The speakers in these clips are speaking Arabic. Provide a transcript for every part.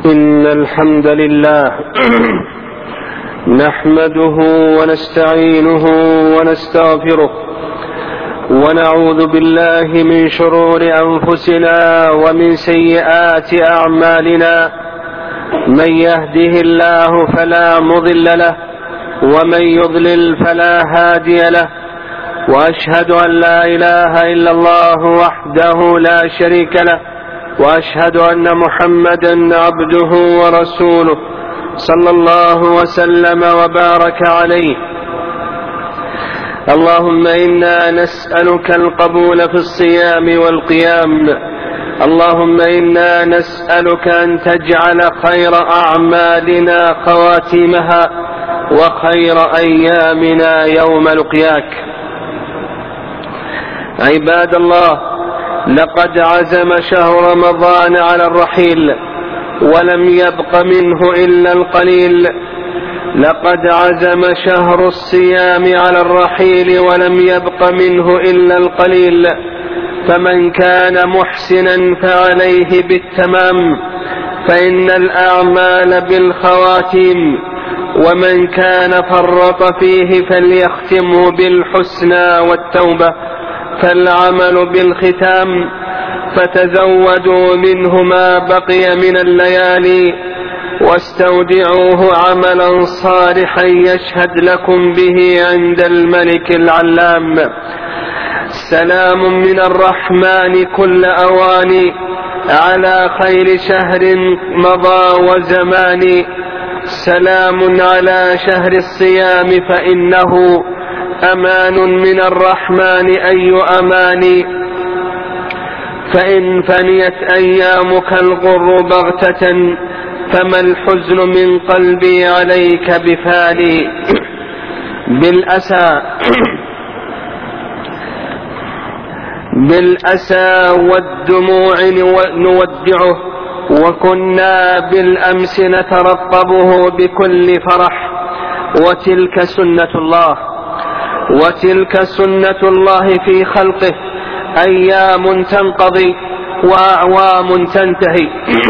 إن الحمد لله نحمده ونستعينه ونستغفره ونعوذ بالله من شرور أنفسنا ومن سيئات أعمالنا. من يهده الله فلا مضل له ومن يضلل فلا هادي له، وأشهد أن لا إله إلا الله وحده لا شريك له، وأشهد أن محمدا عبده ورسوله صلى الله وسلم وبارك عليه. اللهم إنا نسألك القبول في الصيام والقيام. اللهم إنا نسألك أن تجعل خير أعمالنا خواتيمها وخير أيامنا يوم لقياك. عباد الله، لقد عزم شهر رمضان على الرحيل ولم يبق منه إلا القليل. لقد عزم شهر الصيام على الرحيل ولم يبق منه إلا القليل. فمن كان محسنا فعليه بالتمام، فإن الأعمال بالخواتيم، ومن كان فرط فيه فليختمه بالحسنى والتوبة، فالعمل بالختام. فتزودوا منه ما بقي من الليالي، واستودعوه عملا صالحا يشهد لكم به عند الملك العلام. سلام من الرحمن كل أوان على خير شهر مضى وزمان. سلام على شهر الصيام فإنه أمان من الرحمن أي أمان. فإن فنيت أيامك الغر بغتة، فما الحزن من قلبي عليك بفاني. بالأسى والدموع نودعه، وكنا بالأمس نترقبه بكل فرح. وتلك سنة الله في خلقه، أيام تنقضي وأعوام تنتهي،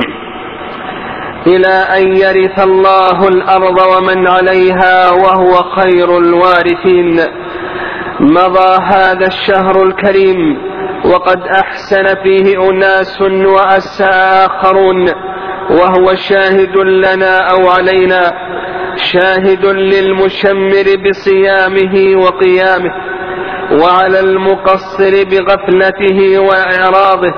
إلى أن يرث الله الأرض ومن عليها وهو خير الوارثين. مضى هذا الشهر الكريم وقد أحسن فيه أناس وأساء آخرون، وهو شاهد لنا أو علينا، شاهد للمشمر بصيامه وقيامه، وعلى المقصر بغفلته وإعراضه.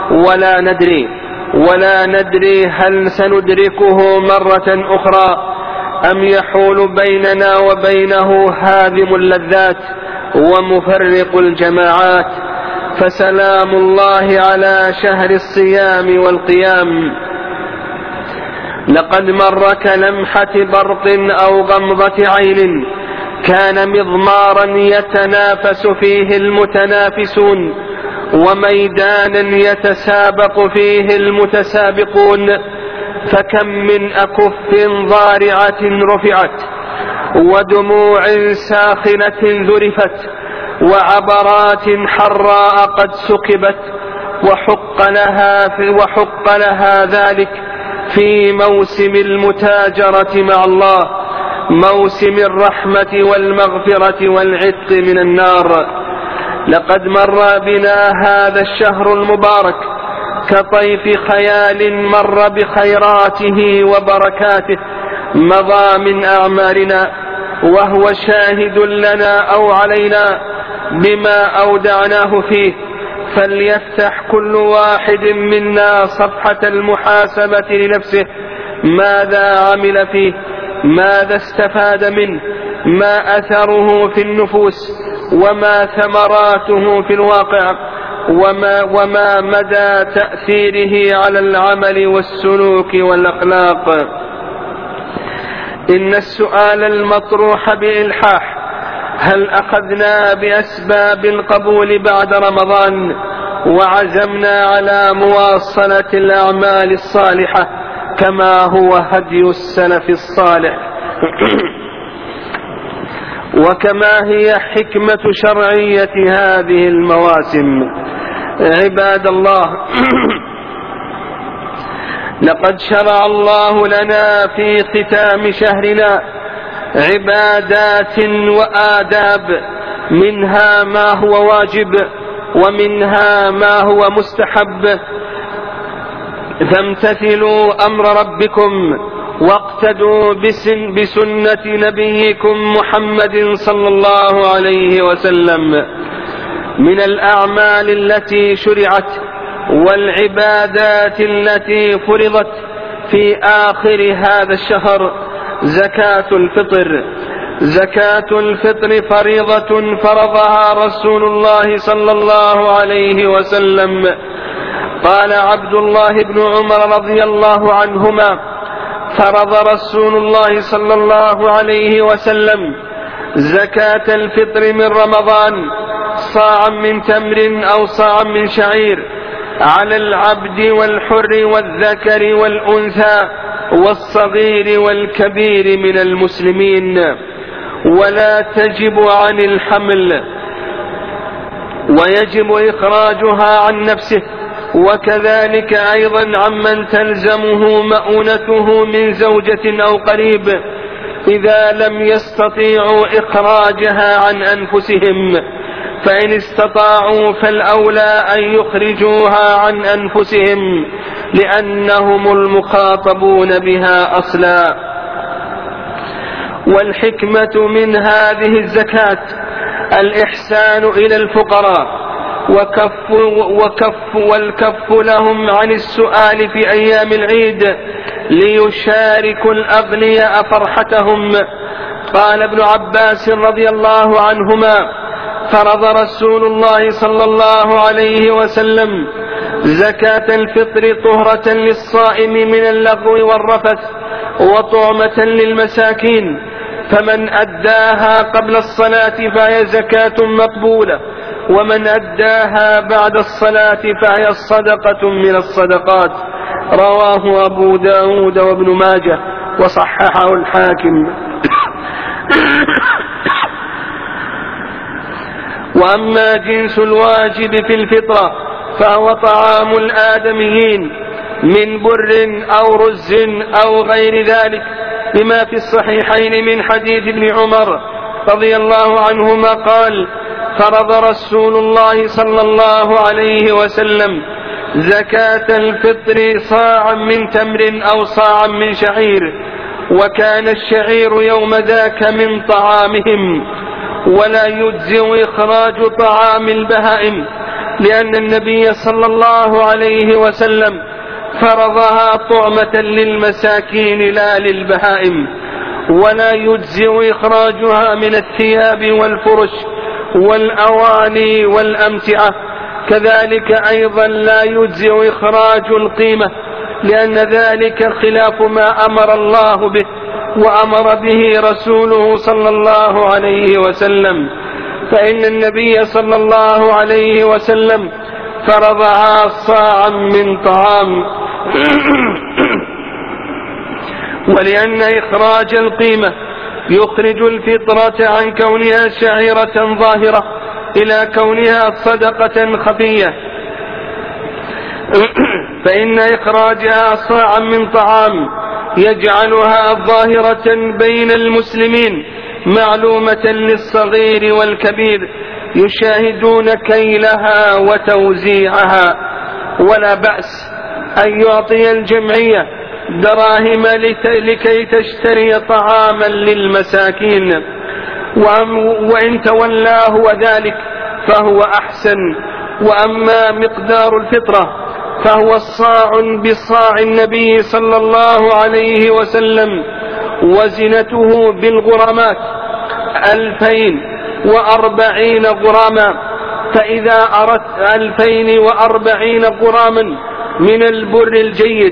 ولا ندري هل سندركه مرة أخرى أم يحول بيننا وبينه هادم اللذات ومفرق الجماعات. فسلام الله على شهر الصيام والقيام. لقد مر كلمحة برق أو غمضة عين، كان مضمارا يتنافس فيه المتنافسون، وميدانا يتسابق فيه المتسابقون. فكم من أكف ضارعة رفعت، ودموع ساخنة ذرفت، وعبرات حراء قد سكبت، وحق لها ذلك في موسم المتاجرة مع الله، موسم الرحمة والمغفرة والعتق من النار. لقد مر بنا هذا الشهر المبارك كطيف خيال مر بخيراته وبركاته، مضى من أعمالنا وهو شاهد لنا أو علينا بما أودعناه فيه. فليفتح كل واحد منا صفحة المحاسبة لنفسه، ماذا عمل فيه، ماذا استفاد منه، ما أثره في النفوس، وما ثمراته في الواقع، وما مدى تأثيره على العمل والسلوك والأخلاق. إن السؤال المطروح بإلحاح: هل أخذنا بأسباب القبول بعد رمضان وعزمنا على مواصلة الأعمال الصالحة كما هو هدي السلف الصالح، وكما هي حكمة شرعية هذه المواسم؟ عباد الله، لقد شرع الله لنا في ختام شهرنا عبادات وآداب، منها ما هو واجب ومنها ما هو مستحب، فامتثلوا أمر ربكم واقتدوا بسنة نبيكم محمد صلى الله عليه وسلم. من الأعمال التي شرعت والعبادات التي فرضت في آخر هذا الشهر زكاة الفطر. زكاة الفطر فريضة فرضها رسول الله صلى الله عليه وسلم. قال عبد الله بن عمر رضي الله عنهما: فرض رسول الله صلى الله عليه وسلم زكاة الفطر من رمضان صاعا من تمر أو صاعا من شعير على العبد والحر والذكر والأنثى والصغير والكبير من المسلمين، ولا تجب عن الحمل، ويجب إخراجها عن نفسه، وكذلك أيضا عمن تلزمه مؤونته من زوجة أو قريب إذا لم يستطيعوا إخراجها عن أنفسهم، فإن استطاعوا فالأولى أن يخرجوها عن أنفسهم لأنهم المخاطبون بها أصلا. والحكمة من هذه الزكاة الإحسان إلى الفقراء والكف لهم عن السؤال في أيام العيد ليشاركوا الأغنياء فرحتهم. قال ابن عباس رضي الله عنهما: فرض رسول الله صلى الله عليه وسلم زكاة الفطر طهرة للصائم من اللغو والرفث وطعمة للمساكين، فمن أداها قبل الصلاة فهي زكاة مقبولة، ومن أداها بعد الصلاة فهي صدقة من الصدقات. رواه أبو داود وابن ماجه وصححه الحاكم. وأما جنس الواجب في الفطرة فهو طعام الآدميين من بر أو رز أو غير ذلك، بما في الصحيحين من حديث ابن عمر رضي الله عنهما قال: فرض رسول الله صلى الله عليه وسلم زكاة الفطر صاعا من تمر أو صاعا من شعير، وكان الشعير يوم ذاك من طعامهم، ولا يجزئ إخراج طعام البهائم، لأن النبي صلى الله عليه وسلم فرضها طعمة للمساكين لا للبهائم. ولا يجزئ إخراجها من الثياب والفرش والأواني والأمتعة، كذلك أيضا لا يجزئ إخراج القيمة، لأن ذلك خلاف ما أمر الله به وأمر به رسوله صلى الله عليه وسلم، فإن النبي صلى الله عليه وسلم فرضها صاعا من طعام. ولأن إخراج القيمة يخرج الفطرة عن كونها شعيرة ظاهرة إلى كونها صدقة خفية، فإن إخراجها صاعا من طعام يجعلها ظاهرة بين المسلمين معلومة للصغير والكبير يشاهدون كيلها وتوزيعها. ولا بأس أن يعطي الجمعية دراهم لكي تشتري طعاما للمساكين، وإن تولاه وذلك فهو أحسن. وأما مقدار الفطرة فهو الصاع بصاع النبي صلى الله عليه وسلم، وزنته بالغرامات 2040 غراما، فإذا أردت 2040 غراما من البر الجيد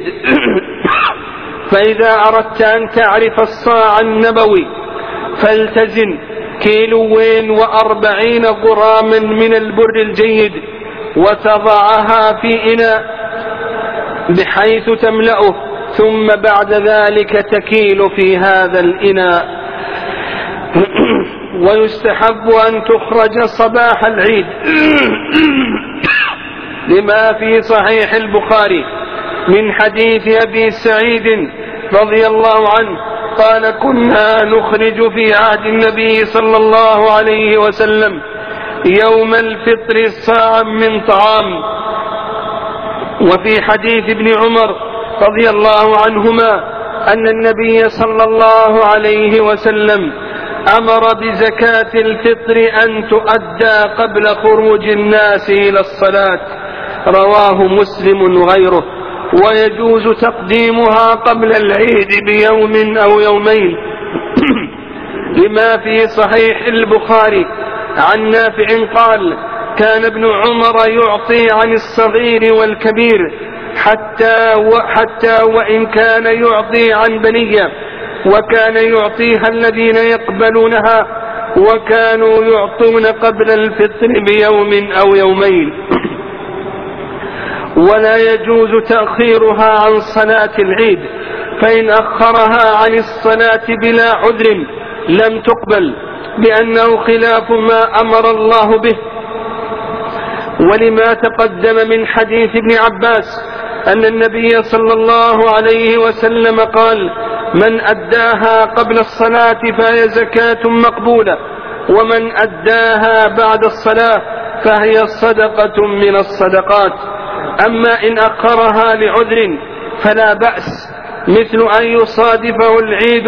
فإذا أردت أن تعرف الصاع النبوي فالتزم 240 غراما من البر الجيد، وتضعها في إناء بحيث تملأه، ثم بعد ذلك تكيل في هذا الإناء. ويستحب أن تخرج صباح العيد لما في صحيح البخاري من حديث أبي سعيد رضي الله عنه قال: كنا نخرج في عهد النبي صلى الله عليه وسلم يوم الفطر صاعا من طعام. وفي حديث ابن عمر رضي الله عنهما أن النبي صلى الله عليه وسلم أمر بزكاة الفطر أن تؤدى قبل خروج الناس إلى الصلاة، رواه مسلم وغيره. ويجوز تقديمها قبل العيد بيوم أو يومين لما في صحيح البخاري عن نافع قال: كان ابن عمر يعطي عن الصغير والكبير حتى وإن كان يعطي عن بنية، وكان يعطيها الذين يقبلونها، وكانوا يعطون قبل الفطر بيوم أو يومين. ولا يجوز تأخيرها عن صلاة العيد، فإن أخرها عن الصلاة بلا عذر لم تقبل، لأنه خلاف ما أمر الله به. ولما تقدم من حديث ابن عباس أن النبي صلى الله عليه وسلم قال: من أداها قبل الصلاة فهي زكاة مقبولة، ومن أداها بعد الصلاة فهي صدقة من الصدقات. أما إن أخرها لعذر فلا بأس، مثل أن يصادفه العيد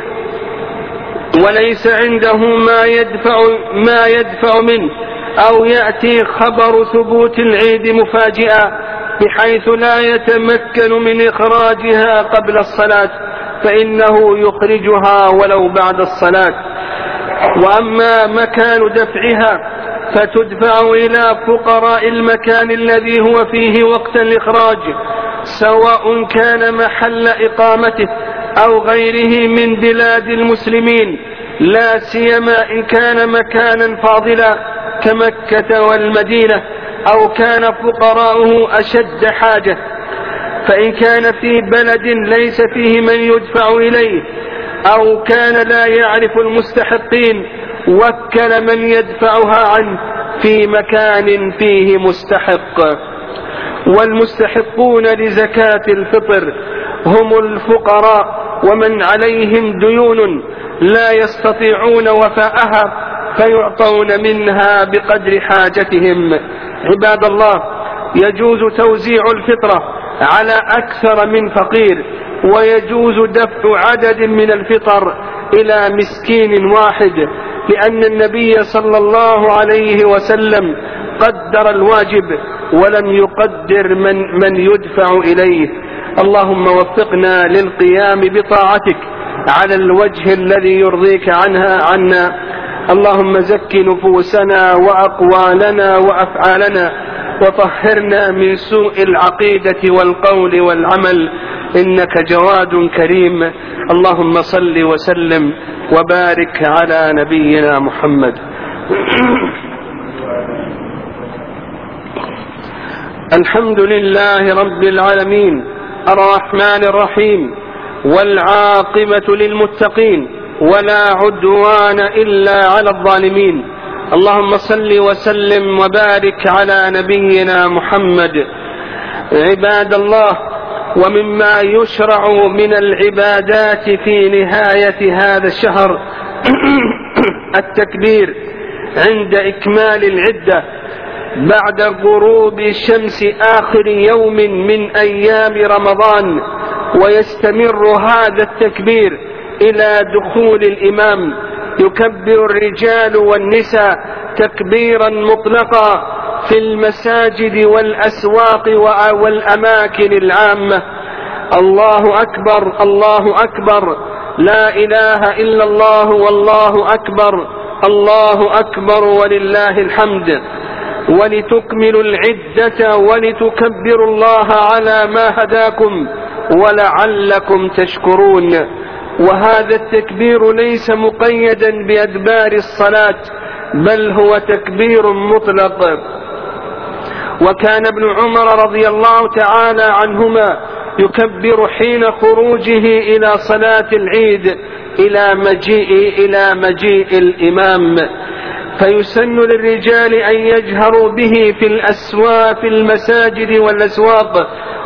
وليس عنده ما يدفع منه، أو يأتي خبر ثبوت العيد مفاجئا بحيث لا يتمكن من إخراجها قبل الصلاة، فإنه يخرجها ولو بعد الصلاة. وأما مكان دفعها فتدفع إلى فقراء المكان الذي هو فيه وقت الإخراج، سواء كان محل إقامته أو غيره من بلاد المسلمين، لا سيما إن كان مكانا فاضلا كمكة والمدينة، أو كان فقراؤه أشد حاجة. فإن كان في بلد ليس فيه من يدفع إليه، أو كان لا يعرف المستحقين، وكل من يدفعها عنه في مكان فيه مستحق. والمستحقون لزكاة الفطر هم الفقراء ومن عليهم ديون لا يستطيعون وفاءها، فيعطون منها بقدر حاجتهم. عباد الله، يجوز توزيع الفطرة على أكثر من فقير، ويجوز دفع عدد من الفطر إلى مسكين واحد، لأن النبي صلى الله عليه وسلم قدر الواجب ولم يقدر من يدفع إليه. اللهم وفقنا للقيام بطاعتك على الوجه الذي يرضيك عنا. اللهم زك نفوسنا وأقوالنا وأفعالنا، وطهرنا من سوء العقيدة والقول والعمل، إنك جواد كريم. اللهم صل وسلم وبارك على نبينا محمد. الحمد لله رب العالمين، الرحمن الرحيم، والعاقبة للمتقين، ولا عدوان إلا على الظالمين. اللهم صل وسلم وبارك على نبينا محمد. عباد الله، ومما يشرع من العبادات في نهاية هذا الشهر التكبير عند إكمال العدة بعد غروب الشمس آخر يوم من أيام رمضان، ويستمر هذا التكبير إلى دخول الإمام. يكبر الرجال والنساء تكبيرا مطلقا في المساجد والأسواق والأماكن العامة: الله أكبر، الله أكبر، لا إله إلا الله، والله أكبر، الله أكبر ولله الحمد. ولتكملوا العدة ولتكبروا الله على ما هداكم ولعلكم تشكرون. وهذا التكبير ليس مقيدا بأدبار الصلاة، بل هو تكبير مطلق. وكان ابن عمر رضي الله تعالى عنهما يكبر حين خروجه إلى صلاة العيد إلى مجيء الإمام. فيسن للرجال أن يجهروا به في المساجد والأسواق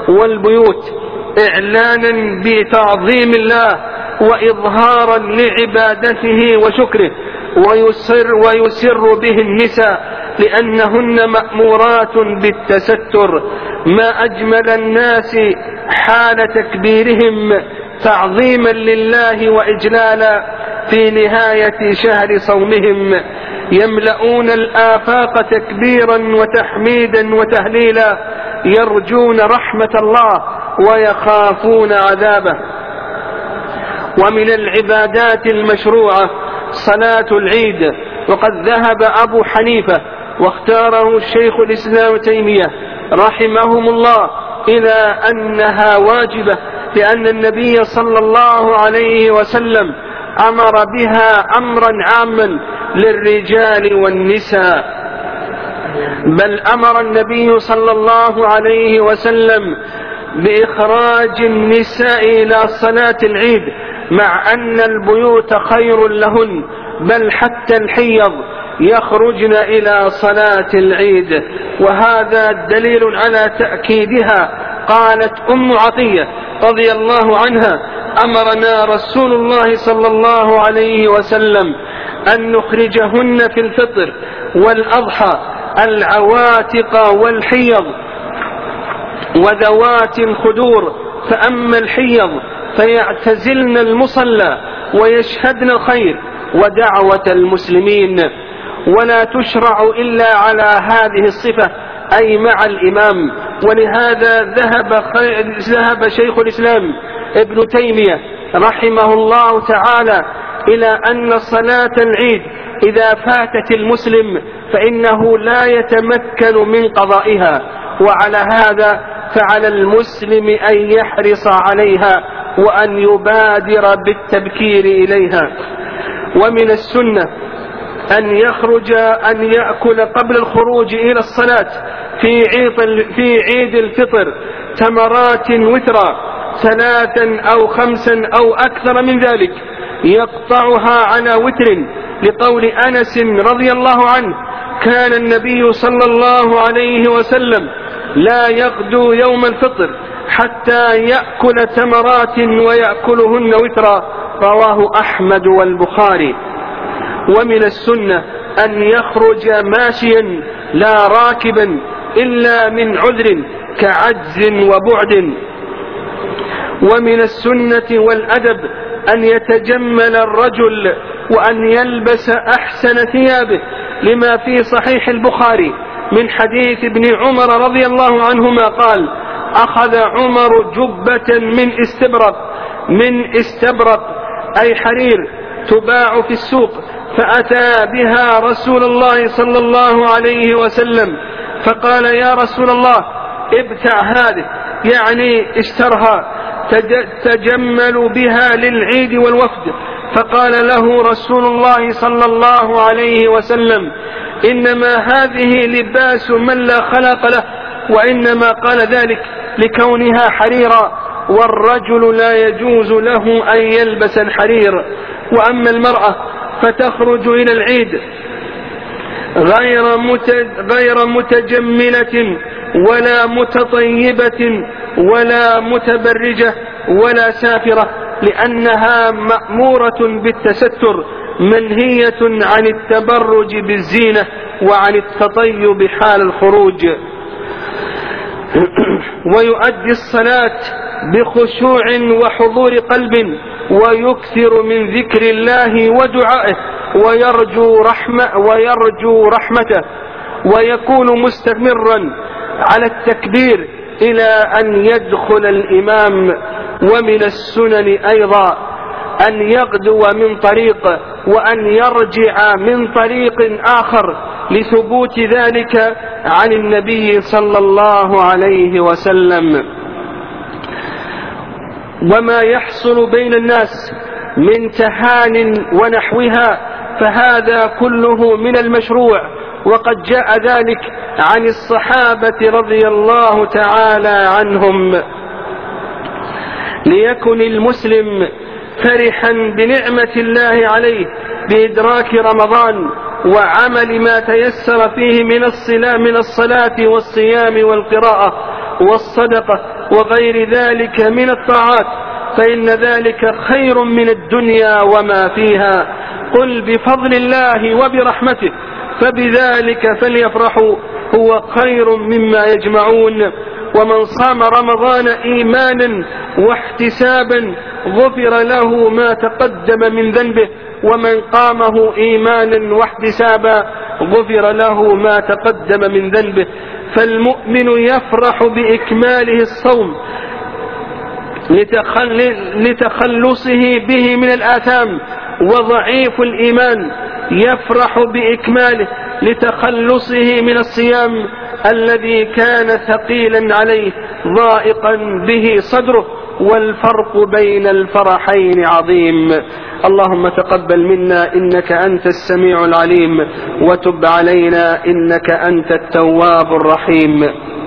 والبيوت إعلانا بتعظيم الله وإظهارا لعبادته وشكره، ويسر به النساء لأنهن مأمورات بالتستر. ما أجمل الناس حال تكبيرهم تعظيما لله وإجلالا في نهاية شهر صومهم، يملؤون الآفاق تكبيرا وتحميدا وتهليلا، يرجون رحمة الله ويخافون عذابه. ومن العبادات المشروعة صلاة العيد، وقد ذهب أبو حنيفة واختاره الشيخ الإسلام تيمية رحمهم الله إلى أنها واجبة، لأن النبي صلى الله عليه وسلم أمر بها أمرا عاما للرجال والنساء، بل أمر النبي صلى الله عليه وسلم بإخراج النساء إلى صلاة العيد، مع أن البيوت خير لهن، بل حتى الحيض يخرجن إلى صلاة العيد، وهذا دليل على تأكيدها. قالت أم عطية رضي الله عنها: أمرنا رسول الله صلى الله عليه وسلم أن نخرجهن في الفطر والأضحى العواتق والحيض وذوات الخدور، فأما الحيض فيعتزلن المصلى ويشهدن الخير ودعوة المسلمين، ولا تشرع إلا على هذه الصفة، أي مع الإمام. ولهذا ذهب شيخ الإسلام ابن تيمية رحمه الله تعالى إلى أن صلاة العيد إذا فاتت المسلم فإنه لا يتمكن من قضائها، وعلى هذا فعلى المسلم أن يحرص عليها وأن يبادر بالتبكير إليها. ومن السنة أن يأكل قبل الخروج إلى الصلاة في عيد الفطر تمرات وترا 3 أو 5 أو أكثر من ذلك، يقطعها على وتر، لقول أنس رضي الله عنه: كان النبي صلى الله عليه وسلم لا يغدو يوم الفطر حتى يأكل تمرات ويأكلهن وترا، رواه أحمد والبخاري. ومن السنة أن يخرج ماشيا لا راكبا إلا من عذر كعجز وبعد. ومن السنة والأدب أن يتجمل الرجل وأن يلبس أحسن ثيابه، لما في صحيح البخاري من حديث ابن عمر رضي الله عنهما قال: أخذ عمر جبة من استبرق أي حرير تباع في السوق، فأتى بها رسول الله صلى الله عليه وسلم فقال: يا رسول الله ابتع هذه، يعني اشترها، تجمل بها للعيد والوفد. فقال له رسول الله صلى الله عليه وسلم: إنما هذه لباس من لا خلق له، وإنما قال ذلك لكونها حريرا، والرجل لا يجوز له أن يلبس الحرير. وأما المرأة فتخرج إلى العيد غير متجملة ولا متطيبة ولا متبرجة ولا سافرة، لأنها مأمورة بالتستر، منهية عن التبرج بالزينة وعن التطيب حال الخروج. ويؤدي الصلاة بخشوع وحضور قلب، ويكثر من ذكر الله ودعائه، ويرجو رحمته، ويكون مستمرا على التكبير إلى أن يدخل الإمام. ومن السنن أيضا أن يغدو من طريق وأن يرجع من طريق آخر، لثبوت ذلك عن النبي صلى الله عليه وسلم. وما يحصل بين الناس من تهان ونحوها فهذا كله من المشروع، وقد جاء ذلك عن الصحابة رضي الله تعالى عنهم. ليكن المسلم فرحا بنعمة الله عليه بإدراك رمضان وعمل ما تيسر فيه من الصلاة والصيام والقراءة والصدقة وغير ذلك من الطاعات، فإن ذلك خير من الدنيا وما فيها. قل بفضل الله وبرحمته فبذلك فليفرحوا هو خير مما يجمعون. ومن صام رمضان إيمانا واحتسابا غفر له ما تقدم من ذنبه، ومن قامه إيمانا واحتسابا غفر له ما تقدم من ذنبه. فالمؤمن يفرح بإكماله الصوم لتخلصه به من الآثام، وضعيف الإيمان يفرح بإكماله لتخلصه من الصيام الذي كان ثقيلا عليه ضائقا به صدره. والفرق بين الفرحين عظيم. اللهم تقبل منا إنك أنت السميع العليم، وتب علينا إنك أنت التواب الرحيم.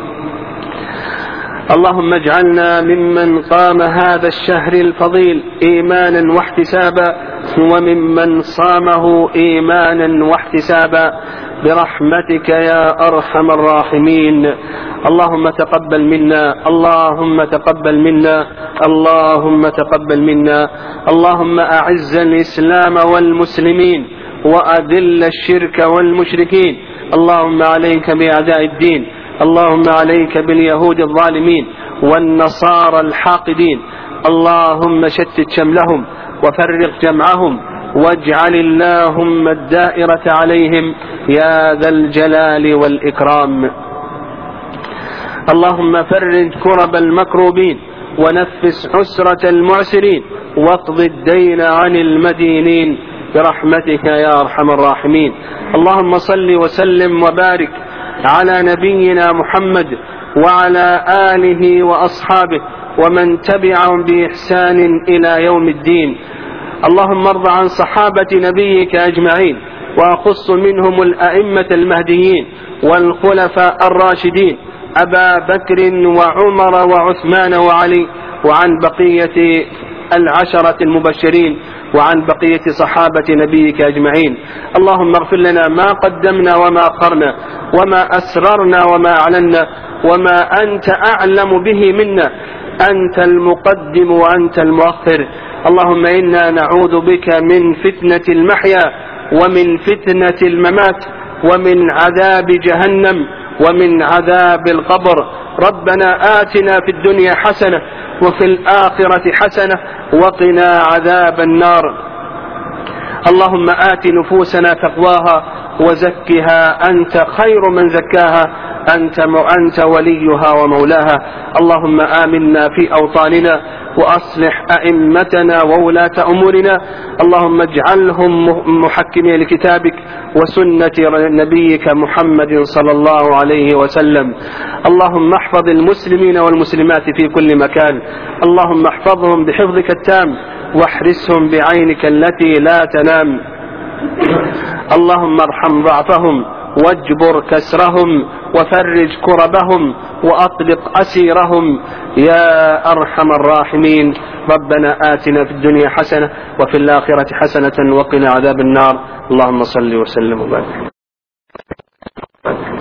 اللهم اجعلنا ممن قام هذا الشهر الفضيل إيمانا واحتسابا، وممن صامه إيمانا واحتسابا برحمتك يا أرحم الراحمين. اللهم تقبل منا، اللهم تقبل منا، اللهم تقبل منا. اللهم أعز الإسلام والمسلمين وأذل الشرك والمشركين. اللهم عليك بأعداء الدين، اللهم عليك باليهود الظالمين والنصارى الحاقدين. اللهم شتت شملهم وفرق جمعهم، واجعل اللهم الدائرة عليهم يا ذا الجلال والإكرام. اللهم فرج كرب المكروبين، ونفس حسرة المعسرين، واقض الدين عن المدينين برحمتك يا أرحم الراحمين. اللهم صل وسلم وبارك على نبينا محمد وعلى آله وأصحابه ومن تبعهم بإحسان إلى يوم الدين. اللهم ارض عن صحابة نبيك أجمعين، وأخص منهم الأئمة المهديين والخلفاء الراشدين أبا بكر وعمر وعثمان وعلي، وعن بقية العشرة المبشرين، وعن بقية صحابة نبيك أجمعين. اللهم اغفر لنا ما قدمنا وما أخرنا، وما أسررنا وما أعلنا، وما أنت أعلم به منا، أنت المقدم وأنت المؤخر. اللهم إنا نعوذ بك من فتنة المحيا ومن فتنة الممات ومن عذاب جهنم ومن عذاب القبر. ربنا آتنا في الدنيا حسنة وفي الآخرة حسنة وقنا عذاب النار. اللهم آت نفوسنا تقواها وزكها أنت خير من زكاها، أنت وليها ومولاها. اللهم آمنا في أوطاننا، وأصلح أئمتنا وولاة أمورنا. اللهم اجعلهم محكمين لكتابك وسنة نبيك محمد صلى الله عليه وسلم. اللهم احفظ المسلمين والمسلمات في كل مكان، اللهم احفظهم بحفظك التام، واحرسهم بعينك التي لا تنام. اللهم ارحم ضعفهم واجبر كسرهم وفرج كربهم وأطلق أسيرهم يا أرحم الراحمين. ربنا آتنا في الدنيا حسنة وفي الآخرة حسنة وقنا عذاب النار. اللهم صل وسلم وبارك.